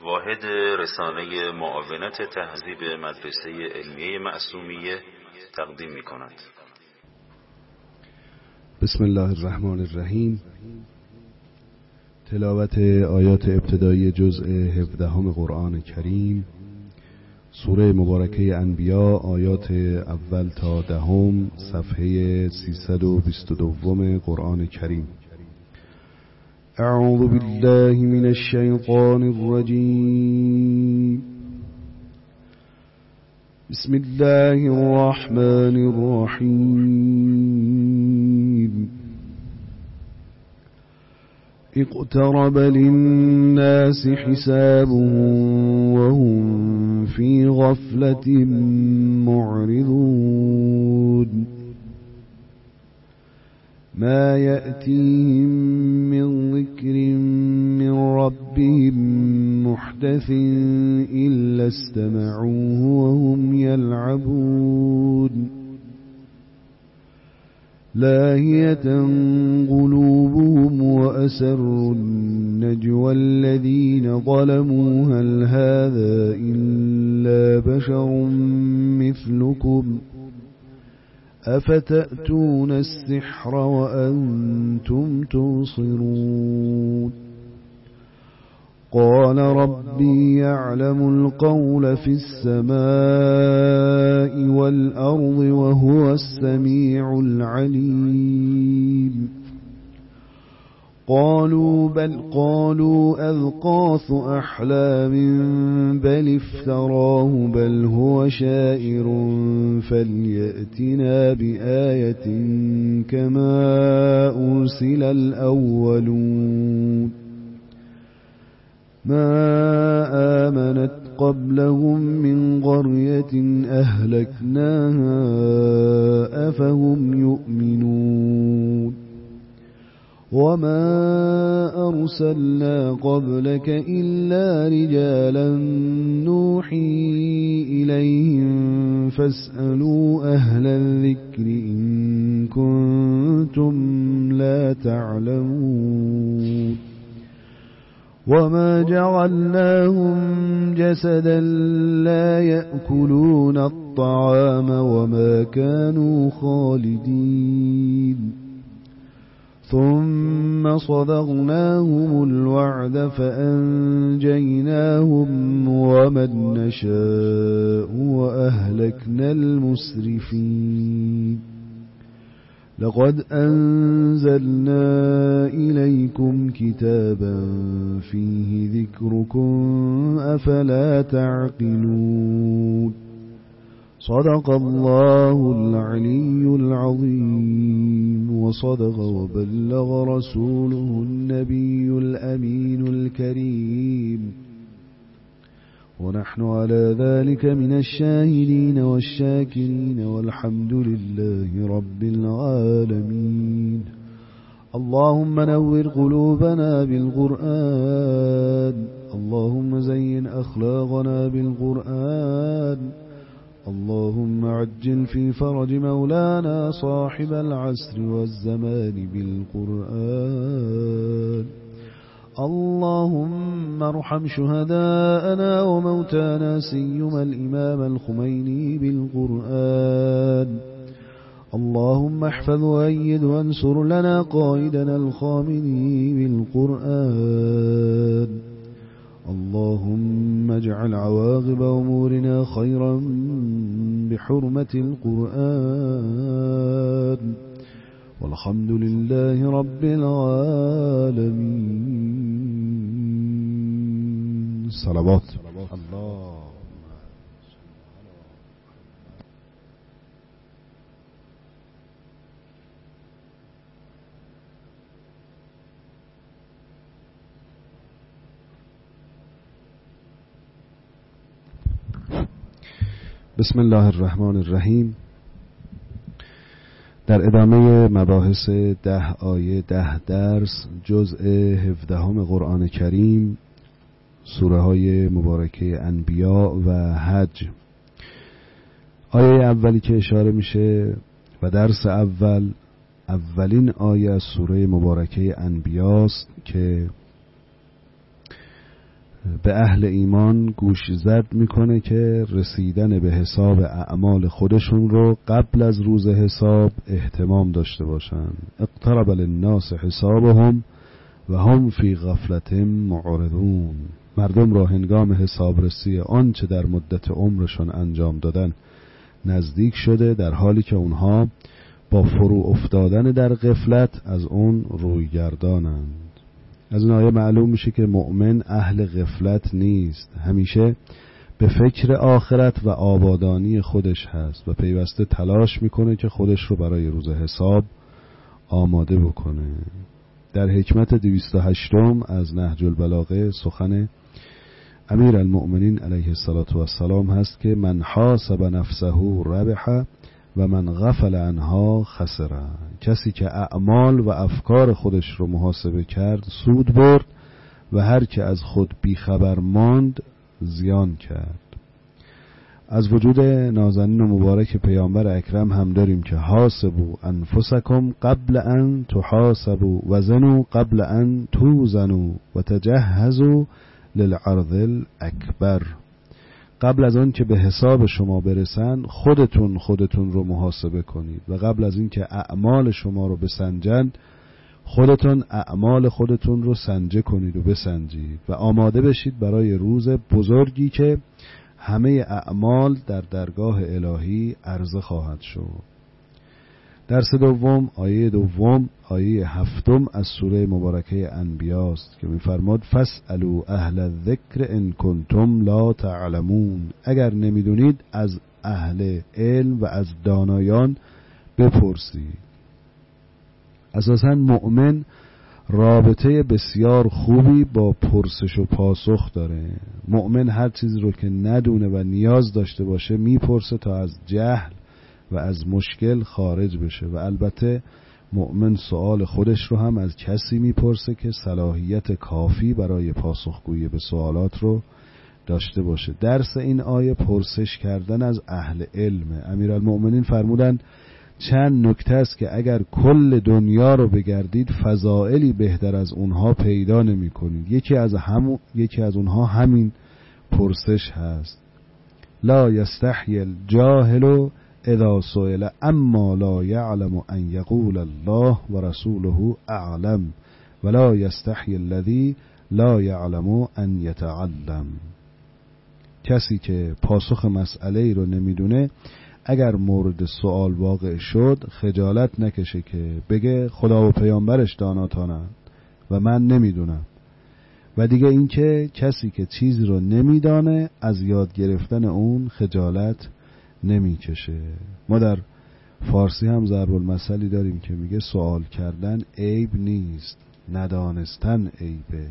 واحد رسانه معاونت تهذیب مدرسه علمیه معصومیه تقدیم می کند. بسم الله الرحمن الرحیم. تلاوت آیات ابتدایی جزء 17 قرآن کریم، سوره مبارکه انبیا، آیات اول تا 10، صفحه 322 قرآن کریم. اعوذ بالله من الشیطان الرجیم. بسم الله الرحمن الرحیم. اقترب للناس حسابهم وهم في غفلة معرضون. ما يأتيهم من ذكر من ربهم محدث إلا استمعوه وهم يلعبون. لاهية قلوبهم وأسروا النجوى الذين ظلموا هل هذا إلا بشر مثلكم أفتأتون السحر وأنتم تبصرون. قال ربي يعلم القول في السماء والأرض وهو السميع العليم. قالوا بل قالوا أضغاث أحلام بل افتراه بل هو شاعر فليأتنا بآية كما أرسل الأولون. ما آمنت قبلهم من قرية أهلكناها أفهم يؤمنون. وما أرسلنا قبلك إلا رجالا نوحي إليهم فاسألوا أهل الذكر إن كنتم لا تعلمون. وما جعلناهم جسدا لا يأكلون الطعام وما كانوا خالدين. ثم صدقناهم الوعد فأنجيناهم ومن نشاء وأهلكنا المسرفين. لقد أنزلنا إليكم كتابا فيه ذكركم أفلا تعقلون. صدق الله العلي العظيم وصدق وبلغ رسوله النبي الأمين الكريم، ونحن على ذلك من الشاهدين والشاكرين والحمد لله رب العالمين. اللهم نور قلوبنا بالقرآن، اللهم زين أخلاقنا بالقرآن، اللهم عجل في فرج مولانا صاحب العصر والزمان بالقرآن. اللهم ارحم شهداءنا وموتانا سيما الإمام الخميني بالقرآن. اللهم احفظ وأيد وانصر لنا قائدنا الخامني بالقرآن. اللهم اجعل عواقب أمورنا خيرا بحرمة القرآن، والحمد لله رب العالمين. صلوات الله. بسم الله الرحمن الرحیم. در ادامه مباحث 10 آیه 10 درس جزء 17 قرآن کریم، سوره های مبارکه انبیا و حج. آیه اولی که اشاره میشه و درس اولین آیه از سوره مبارکه انبیاست که به اهل ایمان گوش زد میکنه که رسیدن به حساب اعمال خودشون رو قبل از روز حساب اهتمام داشته باشن. اقترب للناس حسابهم و هم فی غفلت معرضون. مردم را هنگام حسابرسی آنچه در مدت عمرشون انجام دادن نزدیک شده، در حالی که اونها با فرو افتادن در غفلت از اون روی گردانند. از این آیه معلوم میشه که مؤمن اهل غفلت نیست، همیشه به فکر آخرت و آبادانی خودش هست و پیوسته تلاش میکنه که خودش رو برای روز حساب آماده بکنه. در حکمت 208 از نهج البلاغه سخن امیر المؤمنین علیه السلام هست که من حاسب نفسه ربح و من غفل عنها خسر. کسی که اعمال و افکار خودش رو محاسبه کرد سود برد و هر که از خود بیخبر ماند زیان کرد. از وجود نازنین و مبارک پیامبر اکرم هم داریم که حاسبوا انفسکم قبل ان تحاسبوا وزنوا قبل ان توزنوا و تجهزوا للعرض الاکبر. قبل از آن که به حساب شما برسن خودتون رو محاسبه کنید و قبل از این که اعمال شما رو بسنجند خودتون اعمال خودتون رو سنجه کنید و بسنجید و آماده بشید برای روز بزرگی که همه اعمال در درگاه الهی عرضه خواهد شد. درس دوم آیه 7 از سوره مبارکه انبیاء است که می‌فرماد فاسألوا اهل الذکر ان کنتم لا تعلمون. اگر نمیدونید از اهل علم و از دانایان بپرسید. اساساً مؤمن رابطه بسیار خوبی با پرسش و پاسخ داره. مؤمن هر چیزی رو که ندونه و نیاز داشته باشه میپرسه تا از جهل و از مشکل خارج بشه و البته مؤمن سوال خودش رو هم از کسی میپرسه که صلاحیت کافی برای پاسخگویی به سوالات رو داشته باشه. درس این آیه پرسش کردن از اهل علم. امیرالمؤمنین فرمودن چند نکته است که اگر کل دنیا رو بگردید فضائلی بهتر از اونها پیدا نمی کنید. یکی از اونها همین پرسش هست. لا یستحی الجاهل اذا سئل اما لا یعلم ان یقول الله و رسوله اعلم ولا یستحی الذی لا یعلم ان یتعلم. کسی که پاسخ مسئله رو نمیدونه اگر مورد سوال واقع شد خجالت نکشه که بگه خدا و پیامبرش داناتانند و من نمیدونم. و دیگه این که کسی که چیزی رو نمیدانه از یاد گرفتن اون خجالت نمیکشه. ما در فارسی هم ضرب المثلی داریم که میگه سوال کردن عیب نیست، ندانستن عیبه.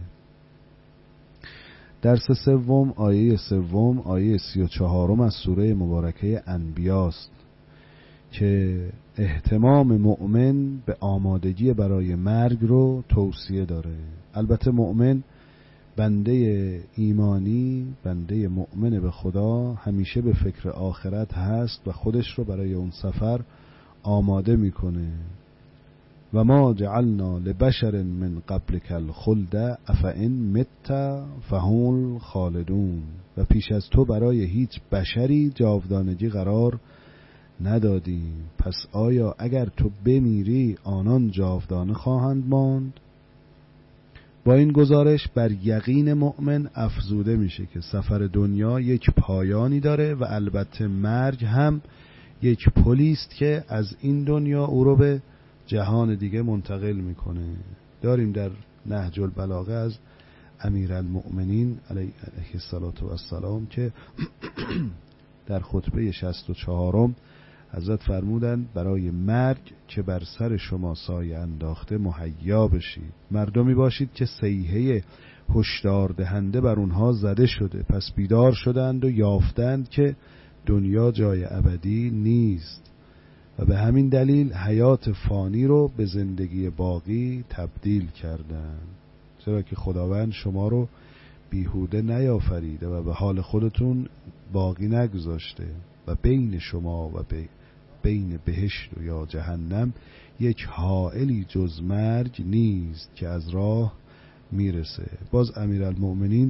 درس سوم آیه 34 از سوره مبارکه انبیاء است که اهتمام مؤمن به آمادگی برای مرگ رو توصیه داره. البته مؤمن بنده ایمانی، بنده مؤمن به خدا همیشه به فکر آخرت هست و خودش رو برای اون سفر آماده میکنه. و ما جعلنا لبشر من قبلک الخلد افئن مت فهم خالدون. و پیش از تو برای هیچ بشری جاودانگی قرار ندادیم، پس آیا اگر تو بمیری آنان جاودانه خواهند ماند؟ با این گزارش بر یقین مؤمن افزوده میشه که سفر دنیا یک پایانی داره و البته مرگ هم یک پلی است که از این دنیا او رو به جهان دیگه منتقل میکنه. داریم در نهج البلاغه از امیرالمؤمنین علیه السلام که در خطبه 64 حضرت فرمودند برای مرگ که بر سر شما سایه انداخته مهیا بشید. مردمی باشید که صیحه هشدار دهنده بر اونها زده شده، پس بیدار شدند و یافتند که دنیا جای ابدی نیست و به همین دلیل حیات فانی رو به زندگی باقی تبدیل کردند. چرا که خداوند شما رو بیهوده نیافریده و به حال خودتون باقی نگذاشته و بین شما و بین بهشت و یا جهنم یک حائلی جز مرگ نیست که از راه میرسه. باز امیرالمؤمنین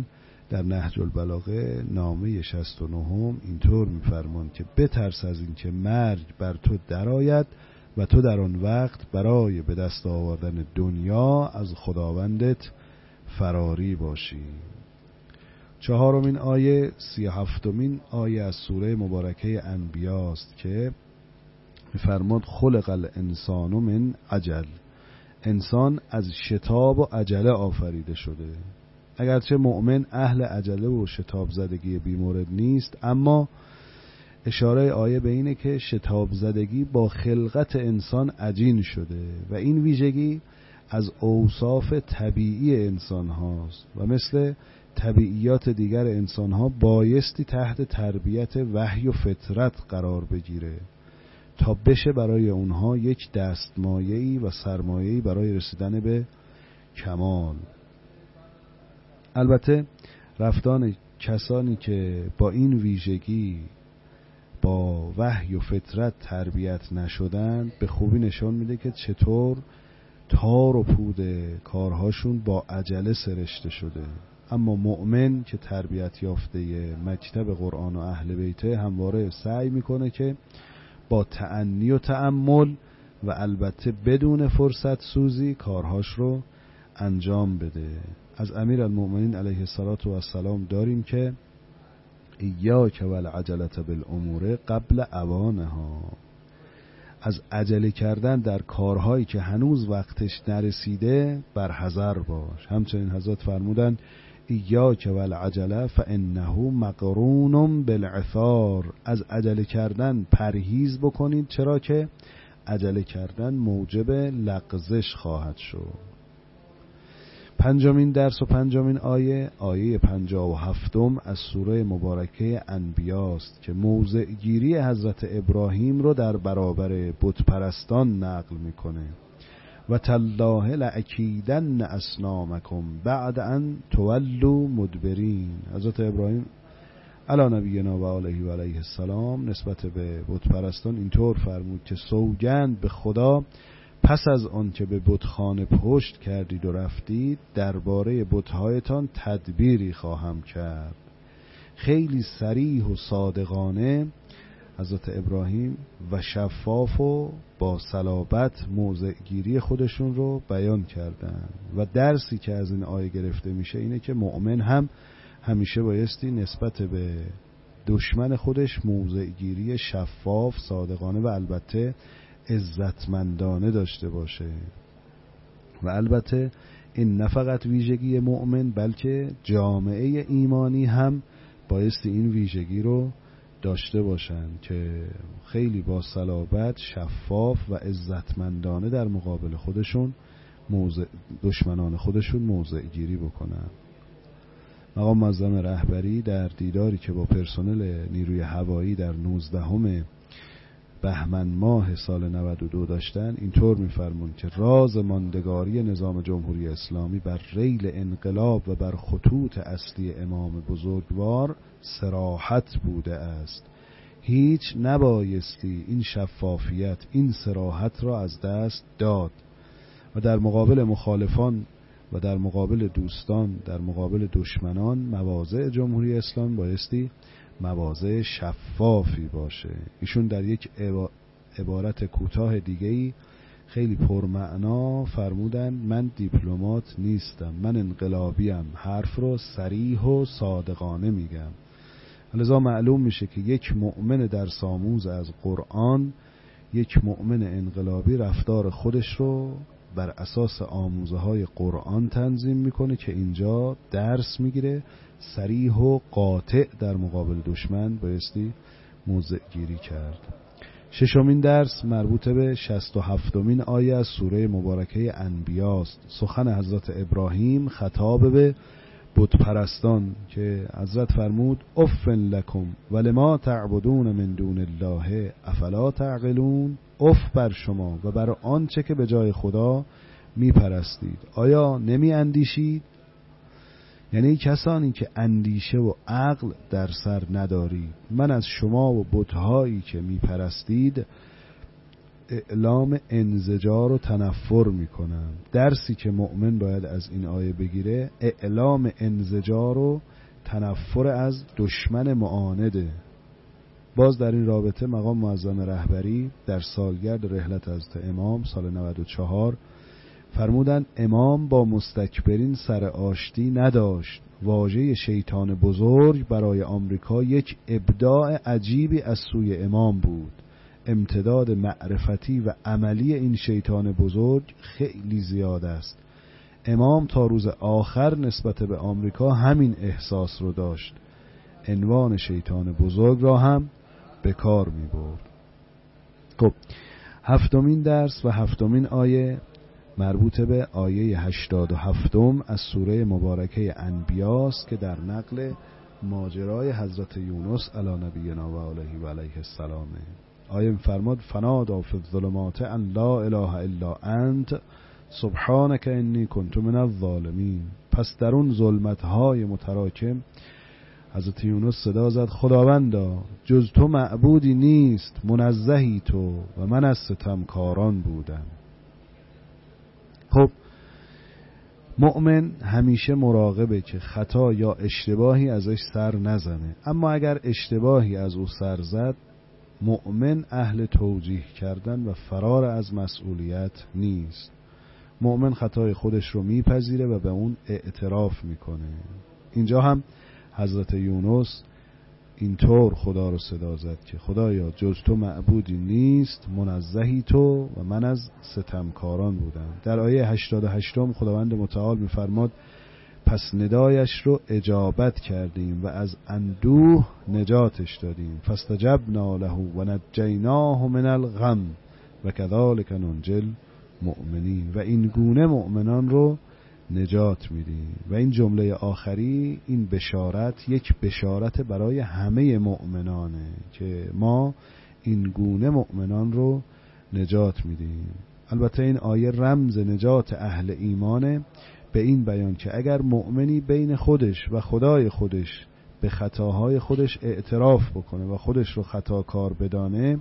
در نهج البلاغه نامه 69 اینطور می‌فرماند که بترس از این که مرگ بر تو درآید و تو در آن وقت برای به دست آوردن دنیا از خداوندت فراری باشی. 4مین آیه 37مین آیه از سوره مبارکه انبیاء است که می‌فرماید خلق الانسان من عجل، انسان از شتاب و عجله آفریده شده. اگرچه مؤمن اهل عجله و شتاب زدگی بیمورد نیست، اما اشاره آیه به اینه که شتاب زدگی با خلقت انسان عجین شده و این ویژگی از اوصاف طبیعی انسان هاست و مثل طبیعیات دیگر انسان ها بایستی تحت تربیت وحی و فطرت قرار بگیره تا بشه برای اونها یک دستمایه‌ای و سرمایه‌ای برای رسیدن به کمال. البته رفتار کسانی که با این ویژگی با وحی و فطرت تربیت نشدن به خوبی نشان میده که چطور تار و پود کارهاشون با عجله سرشته شده. اما مؤمن که تربیت یافته مکتب قرآن و اهل بیته همواره سعی میکنه که با تأنی و تأمل و البته بدون فرصت سوزی کارهاش رو انجام بده. از امیرالمؤمنین علیه السلام داریم که ایاک والعجلة بالامور قبل اوانها، از عجله کردن در کارهایی که هنوز وقتش نرسیده برحذر باش. همچنین حضرت فرمودن ایاک والعجله فانه مقرون بالعثار، از عجله کردن پرهیز بکنید، چرا که عجله کردن موجب لغزش خواهد شد. 5مین درس و 5مین آیه 57 از سوره مبارکه انبیاء است که موضع گیری حضرت ابراهیم رو در برابر بت پرستان نقل میکنه. و تالله لاکیدن اصنامکم بعد ان تولوا مدبرین. حضرت ابراهیم علی نبینا و علیه و علیه السلام نسبت به بت پرستان اینطور فرمود که سوگند به خدا پس از آن که به بتخانه پشت کردید و رفتید درباره بتهایتان تدبیری خواهم کرد. خیلی صریح و صادقانه حضرت ابراهیم و شفاف و با صلابت موضع گیری خودشون رو بیان کردن و درسی که از این آیه گرفته میشه اینه که مؤمن هم همیشه بایستی نسبت به دشمن خودش موضع گیری شفاف، صادقانه و البته عزتمندانه داشته باشه. و البته این نه فقط ویژگی مؤمن بلکه جامعه ایمانی هم بایستی این ویژگی رو داشته باشن که خیلی با صلابت، شفاف و عزتمندانه در مقابل خودشون دشمنان خودشون موضع گیری بکنن. مقام معظم رهبری در دیداری که با پرسنل نیروی هوایی در 19 بهمن ماه سال 92 داشتن اینطور می‌فرمون که راز ماندگاری نظام جمهوری اسلامی بر ریل انقلاب و بر خطوط اصلی امام بزرگوار صراحت بوده است. هیچ نبایستی این شفافیت، این صراحت را از دست داد و در مقابل مخالفان و در مقابل دوستان، در مقابل دشمنان، مواضع جمهوری اسلامی بایستی مواضع شفافی باشه. ایشون در یک عبارت کوتاه دیگه‌ای خیلی پرمعنا فرمودن من دیپلمات نیستم، من انقلابیم، حرف رو صریح و صادقانه میگم. لذا معلوم میشه که یک مؤمن درس آموز از قرآن، یک مؤمن انقلابی رفتار خودش رو بر اساس آموزه های قرآن تنظیم میکنه که اینجا درس میگیره، صریح و قاطع در مقابل دشمن بایستی موضع گیری کرد. 6مین درس مربوط به 67مین آیه از سوره مبارکه انبیاء است. سخن حضرت ابراهیم خطاب به بت پرستان که حضرت فرمود افن لکم ولما تعبدون من دون الله افلا تعقلون. اف بر شما و بر آنچه که به جای خدا می پرستید، آیا نمی اندیشید؟ یعنی کسانی که اندیشه و عقل در سر ندارید، من از شما و بت‌هایی که می پرستید اعلام انزجار و تنفر می کنم. درسی که مؤمن باید از این آیه بگیره اعلام انزجار و تنفر از دشمن معانده. باز در این رابطه مقام معظم رهبری در سالگرد رحلت حضرت امام سال 94 فرمودن امام با مستکبرین سر آشتی نداشت. واژه شیطان بزرگ برای آمریکا یک ابداع عجیبی از سوی امام بود. امتداد معرفتی و عملی این شیطان بزرگ خیلی زیاد است. امام تا روز آخر نسبت به آمریکا همین احساس رو داشت. عنوان شیطان بزرگ را هم به کار می برد. خب 7مین درس و 7مین آیه مربوط به آیه 87 از سوره مبارکه انبیاء است که در نقل ماجرای حضرت یونس علی نبینا و علیه و علیه السلام. آیه می‌فرماد فنادی فی الظلمات ان لا اله الا انت سبحانک انی کنت من الظالمین. پس در اون ظلمت‌های متراکم حضرت یونس صدا زد خداوندا جز تو معبودی نیست، منزهی تو و من از ستمکاران بودم. خب مؤمن همیشه مراقبه که خطا یا اشتباهی ازش سر نزنه، اما اگر اشتباهی از او سر زد مؤمن اهل توجیه کردن و فرار از مسئولیت نیست. مؤمن خطای خودش رو میپذیره و به اون اعتراف میکنه. اینجا هم حضرت یونس اینطور خدا رو صدا زد که خدایا جز تو معبودی نیست، منزهی تو و من از ستمکاران بودم. در آیه 88 خداوند متعال میفرماد پس ندایش رو اجابت کردیم و از اندوه نجاتش دادیم. فاستجبنا له و نجیناه من الغم و کذالک ننجی المؤمنین. و این گونه مؤمنان رو نجات میدیم. و این جمله آخری، این بشارت یک بشارت برای همه مؤمنانه که ما این گونه مؤمنان رو نجات میدیم. البته این آیه رمز نجات اهل ایمانه، به این بیان که اگر مؤمنی بین خودش و خدای خودش به خطاهای خودش اعتراف بکنه و خودش رو خطاکار بدانه،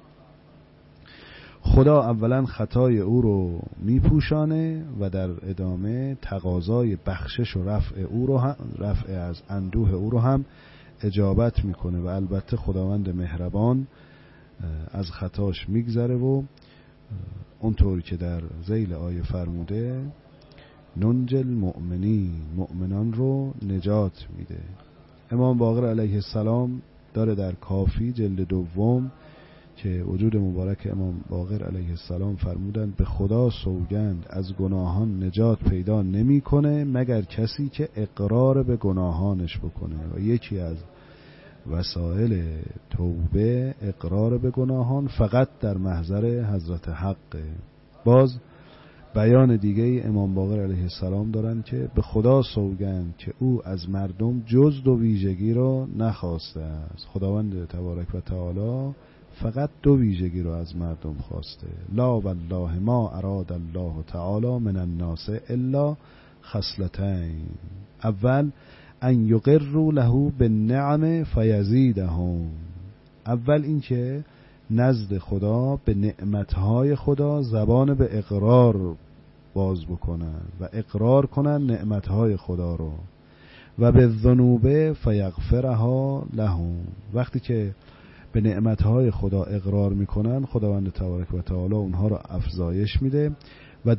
خدا اولا خطای او رو میپوشانه و در ادامه تقاضای بخشش و رفع از اندوه او رو هم اجابت میکنه و البته خداوند مهربان از خطاش میگذره و اونطوری که در ذیل آیه فرموده ننجی المؤمنین، مؤمنان رو نجات میده. امام باقر علیه السلام داره در کافی جلد 2 که وجود مبارک امام باقر علیه السلام فرمودند به خدا سوگند از گناهان نجات پیدا نمیکنه مگر کسی که اقرار به گناهانش بکنه و یکی از وسایل توبه اقرار به گناهان فقط در محضر حضرت حق. باز بیان دیگه امام باقر علیه السلام دارن که به خدا سوگند که او از مردم جز 2 ویژگی را نخواسته است. خداوند تبارک و تعالی فقط 2 ویژگی رو از مردم خواسته. لا والله ما اراد الله تعالی من الناس الا خصلتین. اول ان یقروا له بالنعم فیزیدهم. اول این که نزد خدا به نعمتهای خدا زبان به اقرار باز بکنن و اقرار کنن نعمتهای خدا رو. و به ذنوب فیغفرها لهم. وقتی که به نعمتهای خدا اقرار میکنن خداوند تبارک و تعالی اونها رو افزایش میده. و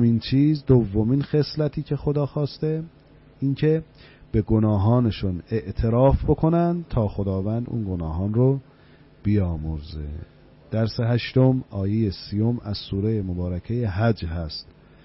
دومین خصلتی که خدا خواسته این که به گناهانشون اعتراف بکنن تا خداوند اون گناهان رو بیامرزه. درس 8 آیه 30 از سوره مبارکه حج هست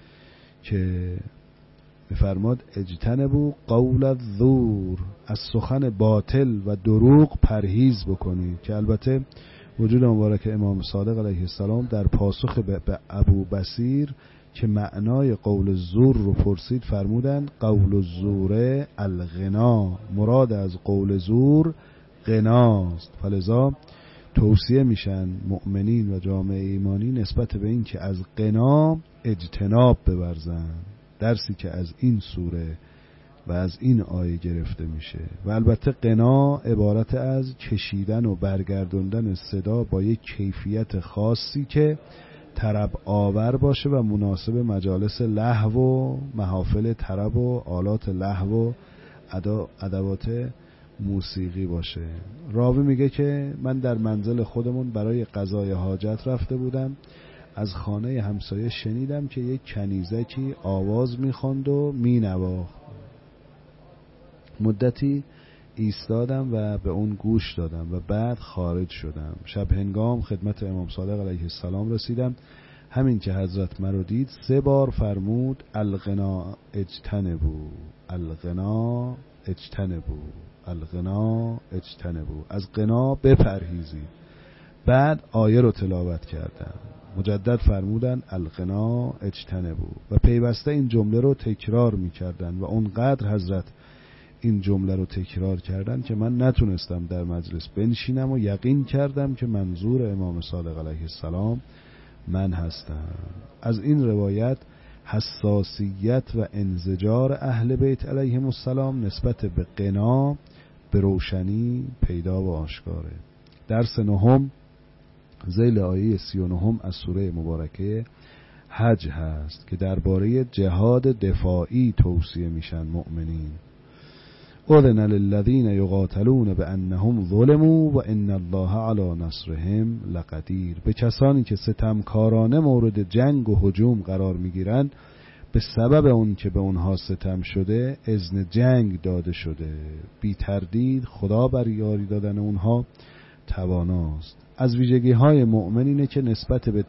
که میفرماد اجتنبوا قول الزور، از سخن باطل و دروغ پرهیز بکنید. که البته وجود مبارک امام صادق علیه السلام در پاسخ به ابو بصیر که معنای قول الزور رو پرسید فرمودن قول الزور الغنا، مراد از قول زور غناست. فلذا توصیه میشن مؤمنین و جامعه ایمانی نسبت به این که از غنا اجتناب بورزن، درسی که از این سوره و از این آیه گرفته میشه. و البته غنا عبارت از کشیدن و برگردوندن صدا با یک کیفیت خاصی که طرب آور باشه و مناسب مجالس لهو و محافل طرب و آلات لهو و ادوات موسیقی باشه. راوی میگه که من در منزل خودمون برای قضای حاجت رفته بودم، از خانه همسایه شنیدم که یک کنیزکی آواز میخواند و مینواخت. مدتی ایستادم و به اون گوش دادم و بعد خارج شدم. شب هنگام خدمت امام صادق علیه السلام رسیدم. همین که حضرت مرا دید 3 بار فرمود الغنا اجتنبو، الغنا اجتنبو، الغنا اجتنبو، از غنا بپرهیزید. بعد آیه رو تلاوت کردم، مجدد فرمودن الغنا اجتنبو و پیوسته این جمله رو تکرار میکردن و اونقدر حضرت این جمله رو تکرار کردن که من نتونستم در مجلس بنشینم و یقین کردم که منظور امام صادق علیه السلام من هستم. از این روایت حساسیت و انزجار اهل بیت علیهم السلام نسبت به غنا به روشنی پیدا و آشکاره. درس 9 ذیل آیه 39 از سوره مبارکه حج هست که درباره جهاد دفاعی توصیه میشن مؤمنین. اذن للذین یقاتلون بانهم ظلموا و ان الله علی نصرهم لقدیر. به کسانی که ستمکارانه مورد جنگ و هجوم قرار میگیرن به سبب اون که به اونها ستم شده اذن جنگ داده شده، بی تردید خدا بر یاری دادن اونها تواناست. از ویژگی های مؤمن اینه که نسبت به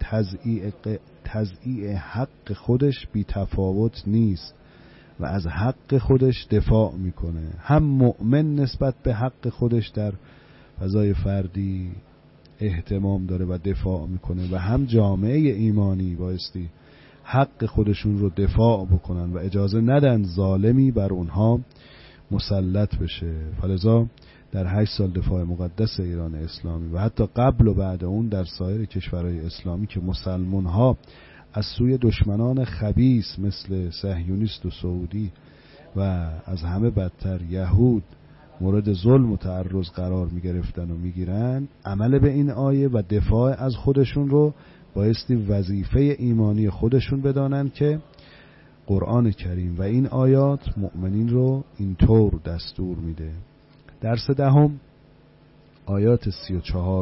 تضییع حق خودش بی تفاوت نیست و از حق خودش دفاع میکنه. هم مؤمن نسبت به حق خودش در فضای فردی اهتمام داره و دفاع میکنه و هم جامعه ایمانی بایستی حق خودشون رو دفاع بکنن و اجازه ندن ظالمی بر اونها مسلط بشه. فلذا در 8 سال دفاع مقدس ایران اسلامی و حتی قبل و بعد اون در سایر کشورهای اسلامی که مسلمان ها از سوی دشمنان خبیث مثل صهیونیست و سعودی و از همه بدتر یهود مورد ظلم و تعرض قرار می گرفتن و می گیرن، عمل به این آیه و دفاع از خودشون رو بایستی وظیفه ایمانی خودشون بدانن که قرآن کریم و این آیات مؤمنین رو اینطور دستور میده. درس 10 آیات 34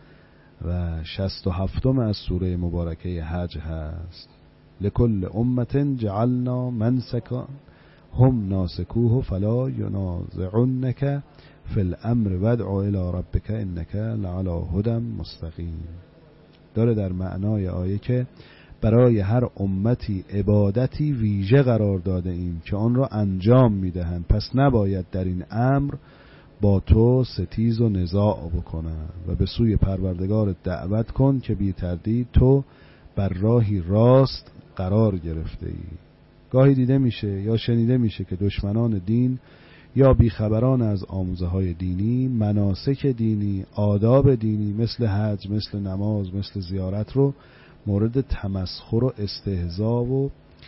و 67 از سوره مبارکه حج هست. لکل امت جعلنا منسکا هم ناسکوه فلا ینازعنک فی الامر وادع الی ربک انک لعلی هدی مستقیم. داره در معنای آیه که برای هر امتی عبادتی ویژه قرار داده ایم که آن را انجام میدهند، پس نباید در این امر با تو ستیز و نزاع بکنن و به سوی پروردگار دعوت کن که بی تردید تو بر راهی راست قرار گرفته ای. گاهی دیده میشه یا شنیده میشه که دشمنان دین یا بیخبران از آموزه های دینی، مناسک دینی، آداب دینی مثل حج، مثل نماز، مثل زیارت رو مورد تمسخر و استهزاء و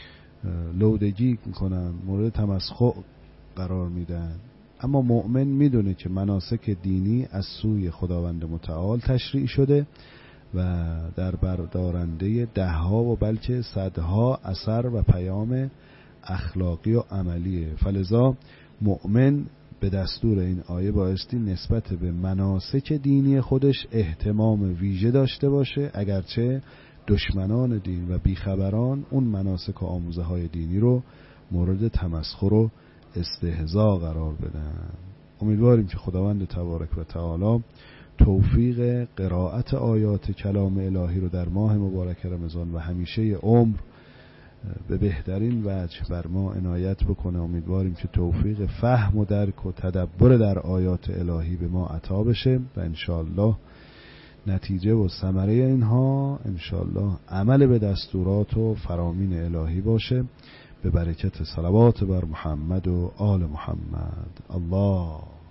لودگی میکنن، مورد تمسخر قرار میدن. اما مؤمن میدونه که مناسک دینی از سوی خداوند متعال تشریع شده و در بردارنده 10 و بلکه 100 اثر و پیام اخلاقی و عملیه. فلذا مؤمن به دستور این آیه بایستی نسبت به مناسک دینی خودش اهتمام ویژه داشته باشه، اگرچه دشمنان دین و بیخبران اون مناسک و آموزه های دینی رو مورد تمسخر و استهزاء قرار بدن. امیدواریم که خداوند تبارک و تعالی توفیق قرائت آیات کلام الهی رو در ماه مبارک رمضان و همیشه عمر به بهترین وجه بر ما عنایت بکنه. امیدواریم که توفیق فهم و درک و تدبر در آیات الهی به ما عطا بشه و انشاءالله نتیجه و ثمره اینها انشاءالله عمل به دستورات و فرامین الهی باشه به برکت صلوات بر محمد و آل محمد. الله